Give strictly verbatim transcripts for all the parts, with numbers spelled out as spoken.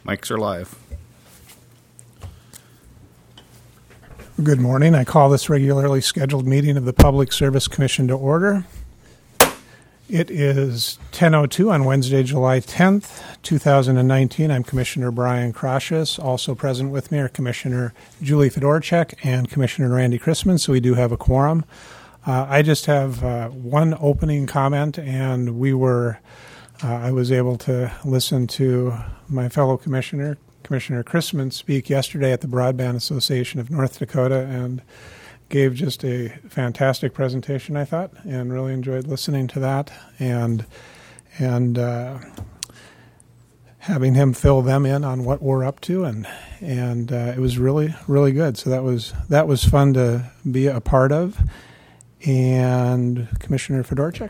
Mics are live. Good morning. I call this regularly scheduled meeting of the Public Service Commission to order. It is ten oh two on Wednesday, July tenth, two thousand nineteen. I'm Commissioner Brian Krashus. Also present with me are Commissioner Julie Fedorchak and Commissioner Randy Chrisman, so we do have a quorum. Uh, I just have uh, one opening comment, and we were, uh, I was able to listen to my fellow commissioner, Commissioner Chrisman, speak yesterday at the Broadband Association of North Dakota, and gave just a fantastic presentation, I thought, and really enjoyed listening to that, and and uh, having him fill them in on what we're up to, and and uh, it was really really good. So that was that was fun to be a part of. And Commissioner Fedorchak.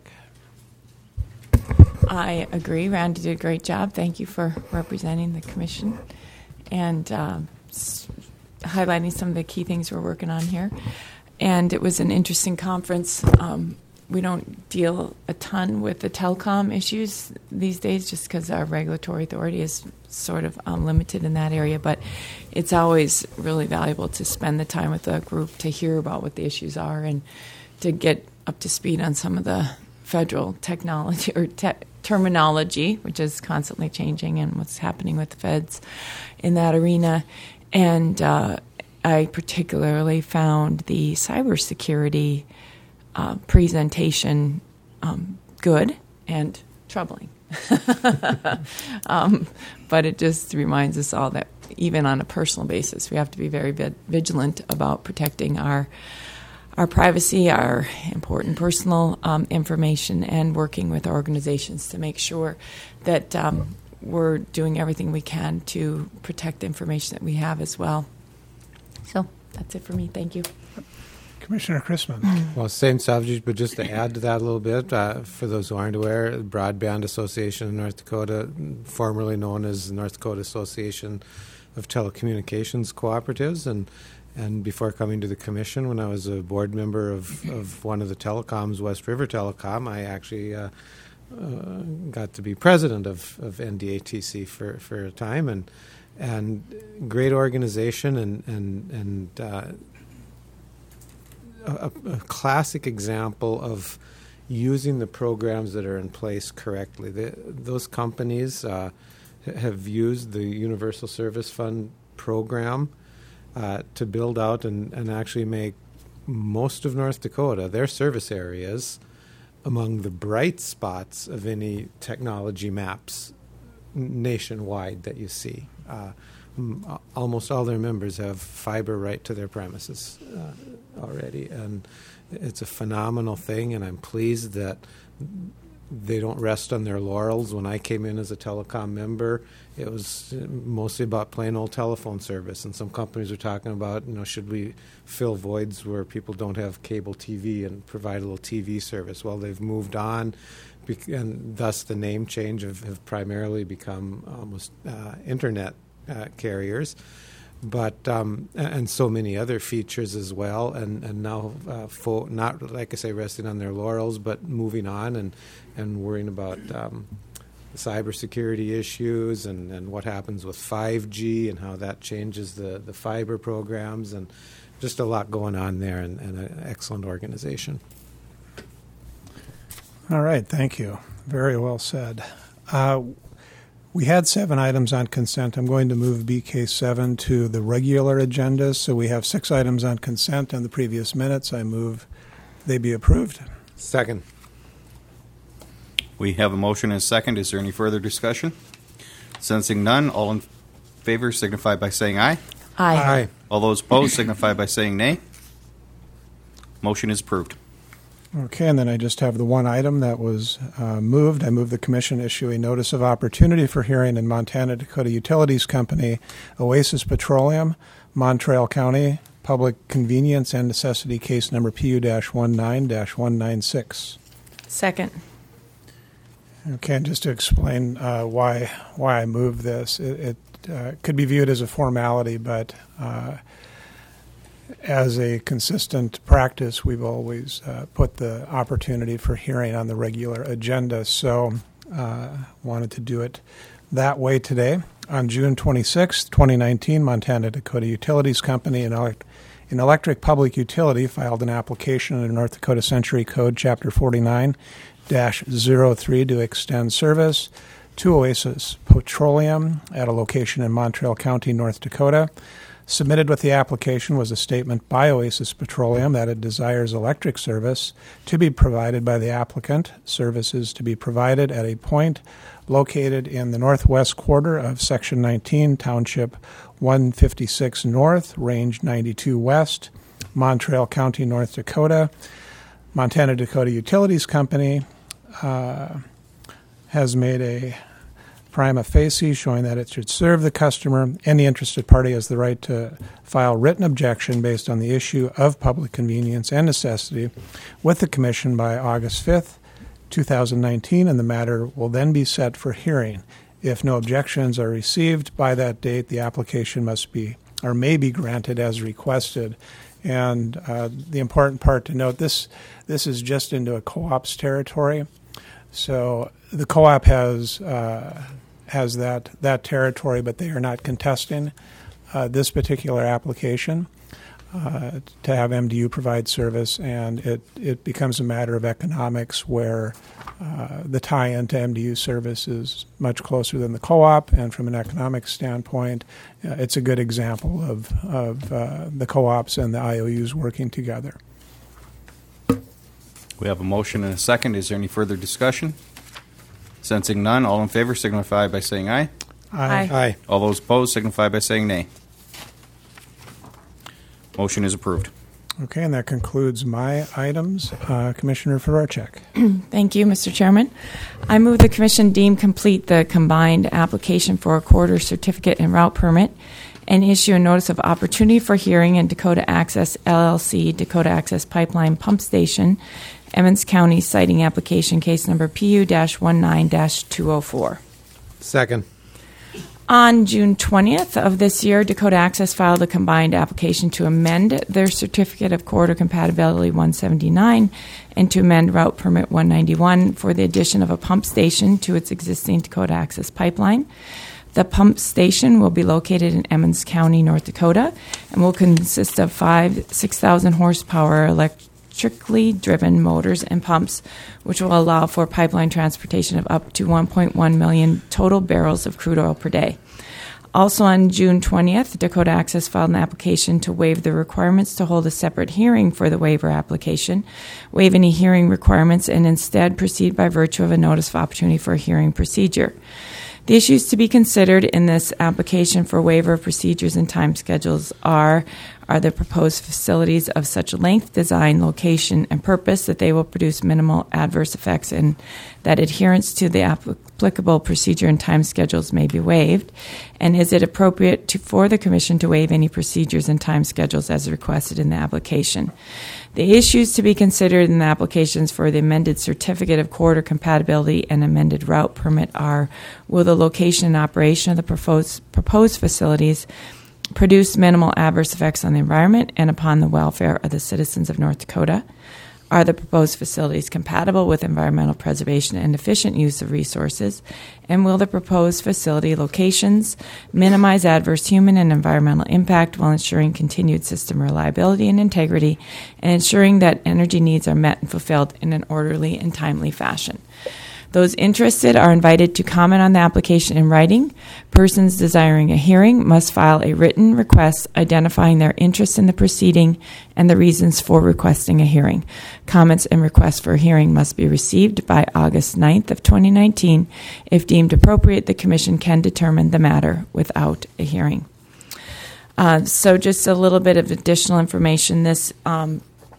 I agree. Randy did a great job. Thank you for representing the commission and um, s- highlighting some of the key things we're working on here. And it was an interesting conference. Um, we don't deal a ton with the telecom issues these days just because our regulatory authority is sort of um, limited in that area. But it's always really valuable to spend the time with the group to hear about what the issues are and to get up to speed on some of the federal technology or te- terminology, which is constantly changing, and what's happening with the feds in that arena. And uh, I particularly found the cybersecurity uh, presentation um, good and troubling. um, but it just reminds us all that even on a personal basis, we have to be very vid- vigilant about protecting our our privacy, our important personal um, information, and working with organizations to make sure that um, we're doing everything we can to protect the information that we have as well. So that's it for me. Thank you. Commissioner Chrisman. Well, same subject, but just to add to that a little bit, uh, for those who aren't aware, the Broadband Association of North Dakota, formerly known as the North Dakota Association of Telecommunications Cooperatives, and And before coming to the commission, when I was a board member of, of one of the telecoms, West River Telecom, I actually uh, uh, got to be president of, of N D A T C for, for a time, and and great organization, and and and uh, a, a classic example of using the programs that are in place correctly. The, those companies uh, have used the Universal Service Fund program Uh, to build out and, and actually make most of North Dakota, their service areas, among the bright spots of any technology maps nationwide that you see. Uh, m- almost all their members have fiber right to their premises uh, already, and it's a phenomenal thing, and I'm pleased that they don't rest on their laurels. When I came in as a telecom member, it was mostly about plain old telephone service, and some companies are talking about, you know, should we fill voids where people don't have cable T V and provide a little T V service? Well, they've moved on, and thus the name change have, have primarily become almost uh, internet uh, carriers. But um, and so many other features as well, and and now uh, fo- not like I say resting on their laurels, but moving on and and worrying about um, cybersecurity issues and, and what happens with five G and how that changes the, the fiber programs, and just a lot going on there, and, and an excellent organization. All right, thank you. Very well said. Uh, We had seven items on consent. I'm going to move B K seven to the regular agenda. So we have six items on consent in the previous minutes. I move they be approved. Second. We have a motion and a second. Is there any further discussion? Sensing none, all in favor signify by saying aye. Aye. Aye. All those opposed signify by saying nay. Motion is approved. Okay, and then I just have the one item that was uh, moved. I move the commission issue a notice of opportunity for hearing in Montana Dakota Utilities Company, Oasis Petroleum, Montreal County, Public Convenience and Necessity Case Number P U nineteen one ninety-six. Second. Okay, and just to explain uh, why why I moved this, it, it uh, could be viewed as a formality, but uh, as a consistent practice, we've always uh, put the opportunity for hearing on the regular agenda. So uh, wanted to do it that way today. on June twenty-sixth, twenty nineteen, Montana Dakota Utilities Company, an, elect- an electric public utility, filed an application under North Dakota Century Code Chapter forty-nine dash zero three to extend service to Oasis Petroleum at a location in Montreal County, North Dakota. Submitted with the application was a statement by Oasis Petroleum that it desires electric service to be provided by the applicant. Services to be provided at a point located in the northwest quarter of Section nineteen, Township one fifty-six North, Range ninety-two West, Montreal County, North Dakota. Montana Dakota Utilities Company uh, has made a prima facie showing that it should serve the customer. Any interested party has the right to file written objection based on the issue of public convenience and necessity with the Commission by August fifth, twenty nineteen, and the matter will then be set for hearing. If no objections are received by that date, the application must be or may be granted as requested. And uh, the important part to note, this this is just into a co-op's territory. So the co-op has uh, has that that territory, but they are not contesting uh, this particular application uh, to have M D U provide service, and it, it becomes a matter of economics where uh, the tie-in to M D U service is much closer than the co-op, and from an economic standpoint, uh, it's a good example of, of uh, the co-ops and the I O Us working together. We have a motion and a second. Is there any further discussion? Sensing none, all in favor signify by saying aye. Aye. Aye. All those opposed signify by saying nay. Motion is approved. Okay, and that concludes my items. Uh, Commissioner Fedorchak. Thank you, Mister Chairman. I move the Commission deem complete the combined application for a quarter certificate and route permit and issue a notice of opportunity for hearing in Dakota Access L L C, Dakota Access Pipeline Pump Station, Emmons County Siting Application Case Number P U nineteen two oh four. Second. On June twentieth of this year, Dakota Access filed a combined application to amend their Certificate of Corridor Compatibility one seventy-nine and to amend Route Permit one ninety-one for the addition of a pump station to its existing Dakota Access pipeline. The pump station will be located in Emmons County, North Dakota, and will consist of five six thousand horsepower electrically driven motors and pumps, which will allow for pipeline transportation of up to one point one million total barrels of crude oil per day. Also on June twentieth, Dakota Access filed an application to waive the requirements to hold a separate hearing for the waiver application, waive any hearing requirements, and instead proceed by virtue of a notice of opportunity for a hearing procedure. The issues to be considered in this application for waiver of procedures and time schedules are, are the proposed facilities of such length, design, location, and purpose that they will produce minimal adverse effects and that adherence to the applicable procedure and time schedules may be waived, and is it appropriate to, for the Commission to waive any procedures and time schedules as requested in the application. The issues to be considered in the applications for the amended Certificate of Corridor Compatibility and amended route permit are: will the location and operation of the proposed, proposed facilities produce minimal adverse effects on the environment and upon the welfare of the citizens of North Dakota? Are the proposed facilities compatible with environmental preservation and efficient use of resources? And will the proposed facility locations minimize adverse human and environmental impact while ensuring continued system reliability and integrity and ensuring that energy needs are met and fulfilled in an orderly and timely fashion? Those interested are invited to comment on the application in writing. Persons desiring a hearing must file a written request identifying their interest in the proceeding and the reasons for requesting a hearing. Comments and requests for a hearing must be received by August ninth of twenty nineteen. If deemed appropriate, the Commission can determine the matter without a hearing. Uh, so just a little bit of additional information. This um,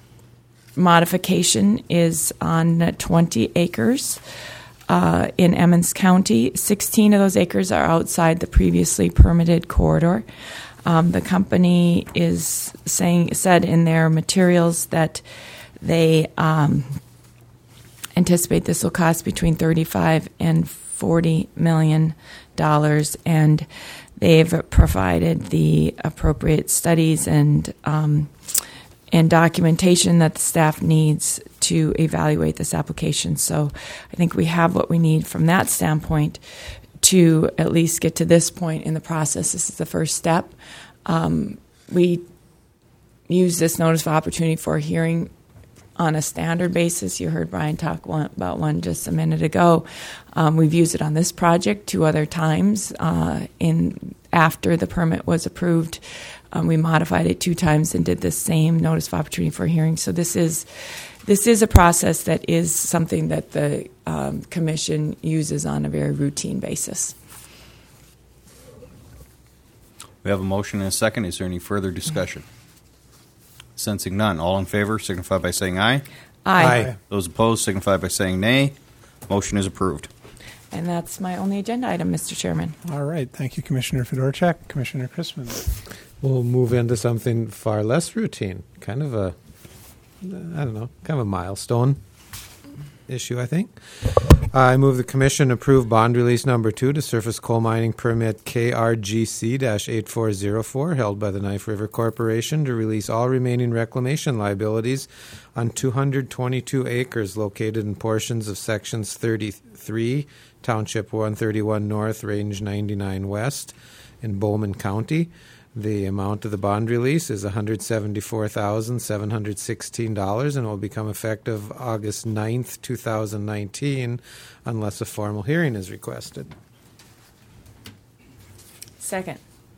modification is on twenty acres. Uh, in Emmons County. sixteen of those acres are outside the previously permitted corridor. Um, the company is saying said in their materials that they um, anticipate this will cost between thirty-five and forty million dollars, and they've provided the appropriate studies and um, and documentation that the staff needs to evaluate this application. So I think we have what we need from that standpoint to at least get to this point in the process. This is the first step. Um, we use this notice of opportunity for a hearing on a standard basis. You heard Brian talk one, about one just a minute ago. Um, we've used it on this project two other times. Uh, in after the permit was approved, um, we modified it two times and did the same notice of opportunity for a hearing. So this is this is a process that is something that the um, commission uses on a very routine basis. We have a motion and a second. Is there any further discussion? Sensing none, all in favor signify by saying aye. Aye. Aye. Those opposed signify by saying nay. Motion is approved. And that's my only agenda item, Mister Chairman. All right. Thank you, Commissioner Fedorchak. Commissioner Chrisman. We'll move into something far less routine, kind of a, I don't know, kind of a milestone issue, I think. I move the Commission approve bond release number two to surface coal mining permit K R G C eight four zero four held by the Knife River Corporation to release all remaining reclamation liabilities on two hundred twenty-two acres located in portions of sections thirty-three, Township one thirty-one North, Range ninety-nine West in Bowman County. The amount of the bond release is one hundred seventy-four thousand seven hundred sixteen dollars and will become effective August ninth, two thousand nineteen, unless a formal hearing is requested. Second.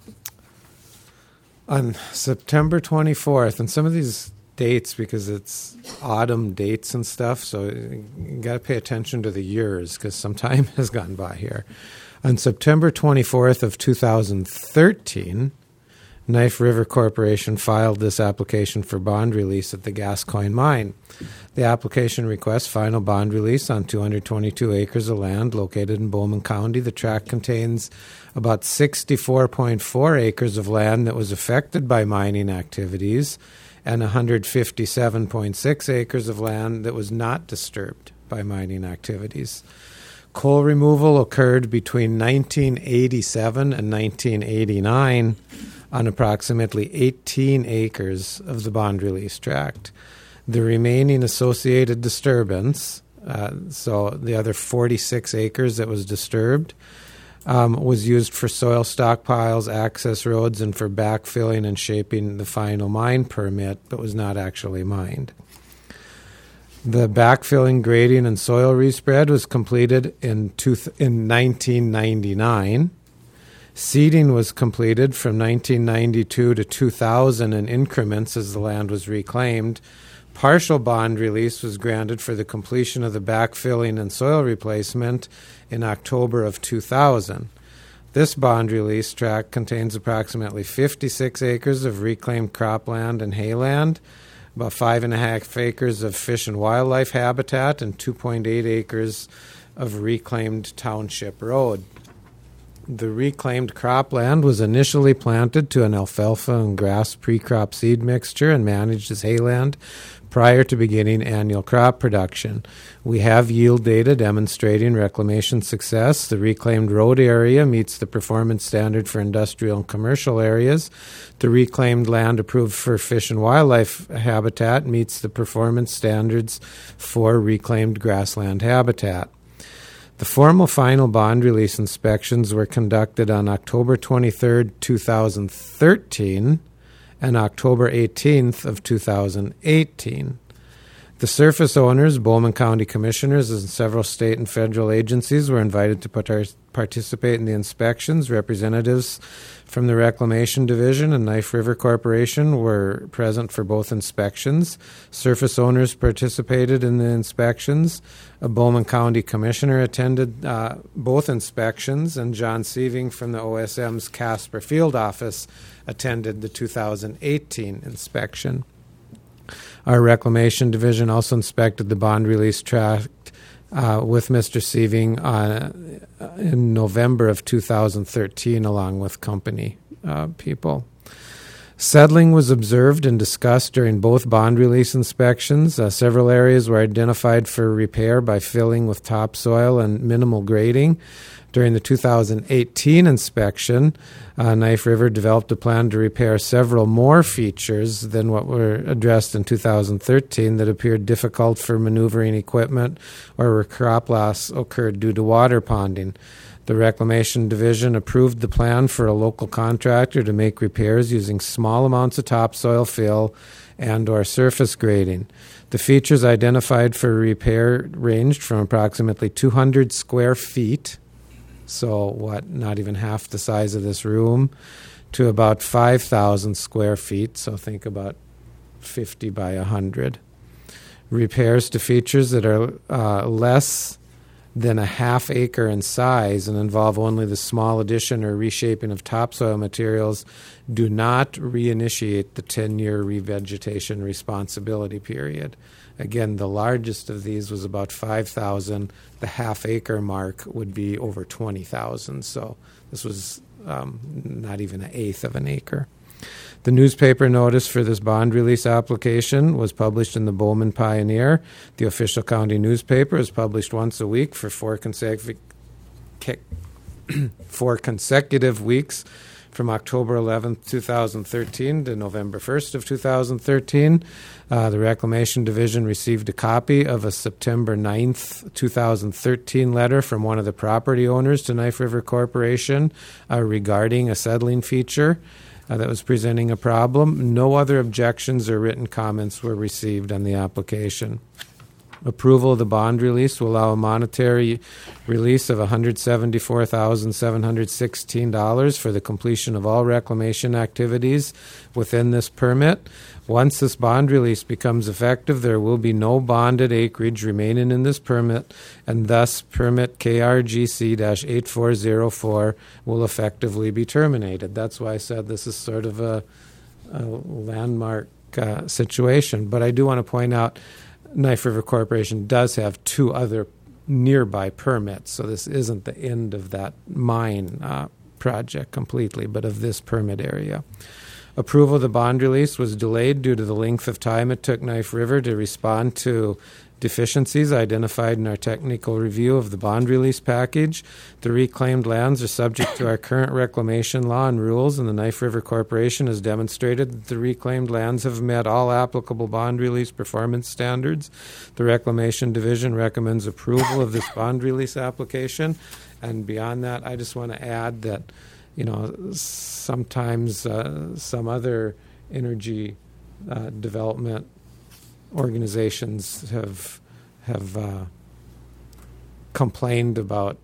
On September twenty-fourth, and some of these dates, because it's autumn dates and stuff, so you got to pay attention to the years because some time has gone by here. On September twenty-fourth of two thousand thirteen, Knife River Corporation filed this application for bond release at the Gascoigne Mine. The application requests final bond release on two hundred twenty-two acres of land located in Bowman County. The tract contains about sixty-four point four acres of land that was affected by mining activities and one hundred fifty-seven point six acres of land that was not disturbed by mining activities. Coal removal occurred between nineteen eighty-seven and nineteen eighty-nine on approximately eighteen acres of the bond release tract. The remaining associated disturbance, uh, so the other forty-six acres that was disturbed, um, was used for soil stockpiles, access roads, and for backfilling and shaping the final mine permit, but was not actually mined. The backfilling, grading, and soil respread was completed in, two th- in nineteen ninety-nine. Seeding was completed from nineteen ninety-two to two thousand in increments as the land was reclaimed. Partial bond release was granted for the completion of the backfilling and soil replacement in October of two thousand. This bond release tract contains approximately fifty-six acres of reclaimed cropland and hayland, about five and a half acres of fish and wildlife habitat, and two point eight acres of reclaimed township road. The reclaimed cropland was initially planted to an alfalfa and grass pre-crop seed mixture and managed as hayland prior to beginning annual crop production. We have yield data demonstrating reclamation success. The reclaimed road area meets the performance standard for industrial and commercial areas. The reclaimed land approved for fish and wildlife habitat meets the performance standards for reclaimed grassland habitat. The formal final bond release inspections were conducted on October twenty-third, two thousand thirteen and October eighteenth of two thousand eighteen. The surface owners, Bowman County Commissioners, and several state and federal agencies were invited to part- participate in the inspections. Representatives from the Reclamation Division and Knife River Corporation were present for both inspections. Surface owners participated in the inspections. A Bowman County Commissioner attended uh, both inspections, and John Sieving from the O S M's Casper Field Office attended the two thousand eighteen inspection. Our Reclamation Division also inspected the bond release tract uh, with Mister Sieving uh, in November of two thousand thirteen, along with company uh, people. Settling was observed and discussed during both bond release inspections. Uh, several areas were identified for repair by filling with topsoil and minimal grading. During the two thousand eighteen inspection, uh, Knife River developed a plan to repair several more features than what were addressed in two thousand thirteen that appeared difficult for maneuvering equipment or where crop loss occurred due to water ponding. The Reclamation Division approved the plan for a local contractor to make repairs using small amounts of topsoil fill and or surface grading. The features identified for repair ranged from approximately two hundred square feet, so what, not even half the size of this room, to about five thousand square feet, so think about fifty by one hundred. Repairs to features that are uh, less than a half acre in size and involve only the small addition or reshaping of topsoil materials do not reinitiate the ten-year revegetation responsibility period. Again, the largest of these was about five thousand. The half acre mark would be over twenty thousand. So this was um, not even an eighth of an acre. The newspaper notice for this bond release application was published in the Bowman Pioneer. The official county newspaper is published once a week for four consecutive four consecutive weeks from October eleventh, twenty thirteen to November first of two thousand thirteen. Uh, the Reclamation Division received a copy of a September ninth, two thousand thirteen letter from one of the property owners to Knife River Corporation uh, regarding a settling feature Uh, that was presenting a problem. No other objections or written comments were received on the application. Approval of the bond release will allow a monetary release of one hundred seventy-four thousand seven hundred sixteen dollars for the completion of all reclamation activities within this permit. Once this bond release becomes effective, there will be no bonded acreage remaining in this permit, and thus permit K R G C eight four zero four will effectively be terminated. That's why I said this is sort of a, a landmark uh, situation. But I do want to point out Knife River Corporation does have two other nearby permits, so this isn't the end of that mine uh, project completely, but of this permit area. Approval of the bond release was delayed due to the length of time it took Knife River to respond to deficiencies identified in our technical review of the bond release package. The reclaimed lands are subject to our current reclamation law and rules, and the Knife River Corporation has demonstrated that the reclaimed lands have met all applicable bond release performance standards. The Reclamation Division recommends approval of this bond release application. And beyond that, I just want to add that, you know, sometimes uh, some other energy uh, development organizations have have uh, complained about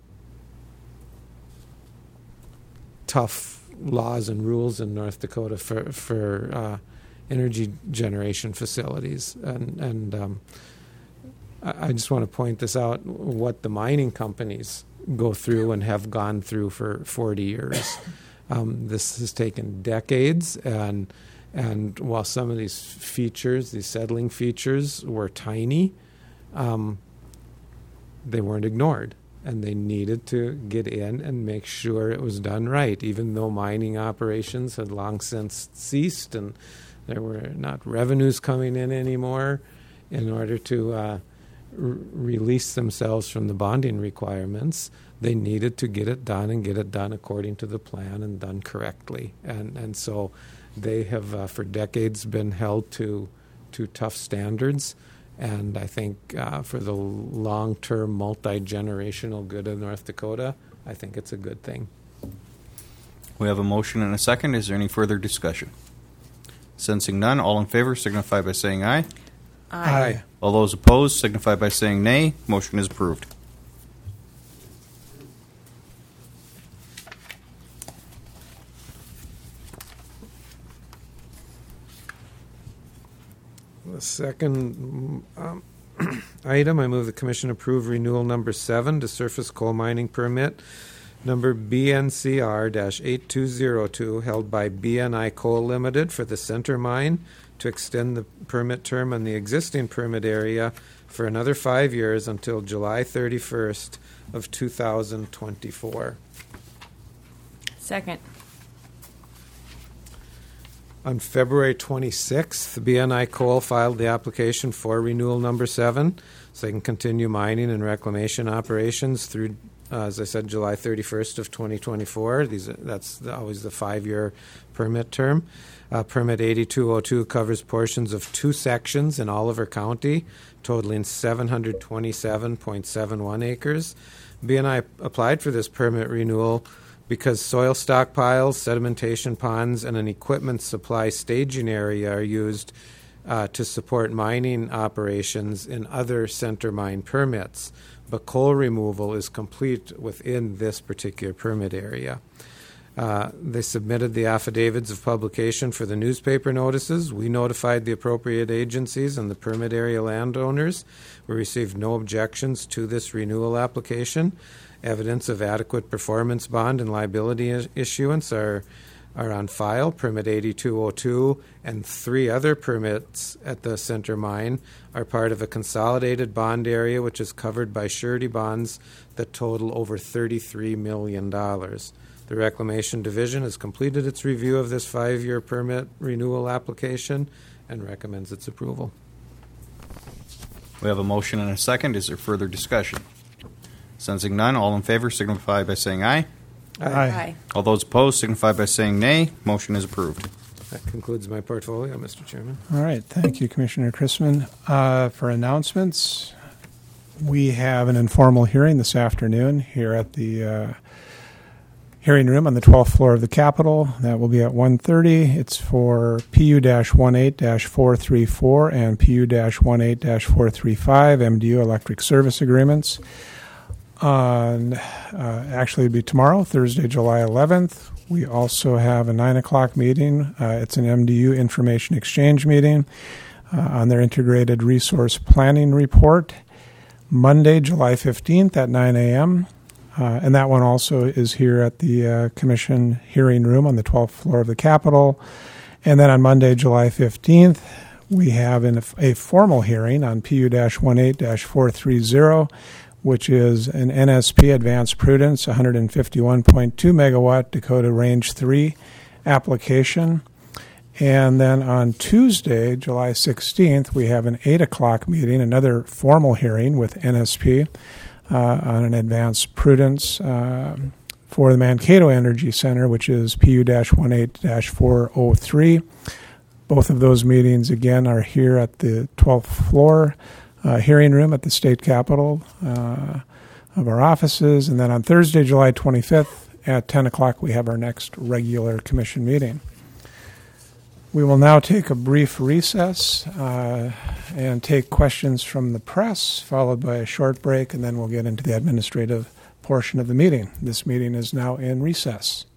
tough laws and rules in North Dakota for for uh, energy generation facilities, and and um, I, I just want to point this out: what the mining companies go through and have gone through for forty years. Um, this has taken decades, and and while some of these features, these settling features, were tiny, um, they weren't ignored, and they needed to get in and make sure it was done right, even though mining operations had long since ceased and there were not revenues coming in anymore. In order to uh, r- release themselves from the bonding requirements, they needed to get it done and get it done according to the plan and done correctly. And and so they have uh, for decades been held to to tough standards. And I think uh, for the long-term, multi-generational good of North Dakota, I think it's a good thing. We have a motion and a second. Is there any further discussion? Sensing none, all in favor signify by saying aye. Aye. All those opposed signify by saying nay. Motion is approved. The second um, item, I move the Commission approve renewal number seven to surface coal mining permit number B N C R eight two zero two held by B N I Coal Limited for the Center Mine to extend the permit term on the existing permit area for another five years until July thirty-first of two thousand twenty-four. Second. On February twenty-sixth, B N I Coal filed the application for renewal number seven, so they can continue mining and reclamation operations through, uh, as I said, July thirty-first of twenty twenty-four. These are, that's the, always the five-year permit term. Uh, permit eighty-two oh two covers portions of two sections in Oliver County, totaling seven hundred twenty-seven point seven one acres. B and I applied for this permit renewal because soil stockpiles, sedimentation ponds, and an equipment supply staging area are used uh, to support mining operations in other center mine permits. But coal removal is complete within this particular permit area. Uh, they submitted the affidavits of publication for the newspaper notices. We notified the appropriate agencies and the permit area landowners. We received no objections to this renewal application. Evidence of adequate performance bond and liability is- issuance are are on file. Permit eighty-two oh two and three other permits at the center mine are part of a consolidated bond area which is covered by surety bonds that total over thirty-three million dollars. The Reclamation Division has completed its review of this five-year permit renewal application and recommends its approval. We have a motion and a second. Is there further discussion? Sensing none, all in favor signify by saying aye. Aye. All those opposed signify by saying nay. Motion is approved. That concludes my portfolio, Mister Chairman. All right. Thank you, Commissioner Chrisman. Uh, for announcements, we have an informal hearing this afternoon here at the uh, hearing room on the twelfth floor of the Capitol. That will be at one thirty. It's for P U eighteen four thirty-four and P U eighteen four thirty-five M D U electric service agreements. On uh, actually, it'll be tomorrow, Thursday, July eleventh. We also have a nine o'clock meeting. Uh, it's an M D U information exchange meeting uh, on their integrated resource planning report. Monday, July fifteenth at nine a.m. Uh, and that one also is here at the uh, Commission hearing room on the twelfth floor of the Capitol. And then on Monday, July fifteenth, we have an, a formal hearing on P U eighteen four thirty, which is an N S P Advanced Prudence one fifty-one point two megawatt Dakota Range three application. And then on Tuesday, July sixteenth, we have an eight o'clock meeting, another formal hearing with N S P uh, on an Advanced Prudence uh, for the Mankato Energy Center, which is P U eighteen four oh three. Both of those meetings, again, are here at the twelfth floor uh, hearing room at the state capitol uh, of our offices. And then on Thursday, July twenty-fifth at ten o'clock, we have our next regular commission meeting. We will now take a brief recess uh, and take questions from the press, followed by a short break, and then we'll get into the administrative portion of the meeting. This meeting is now in recess.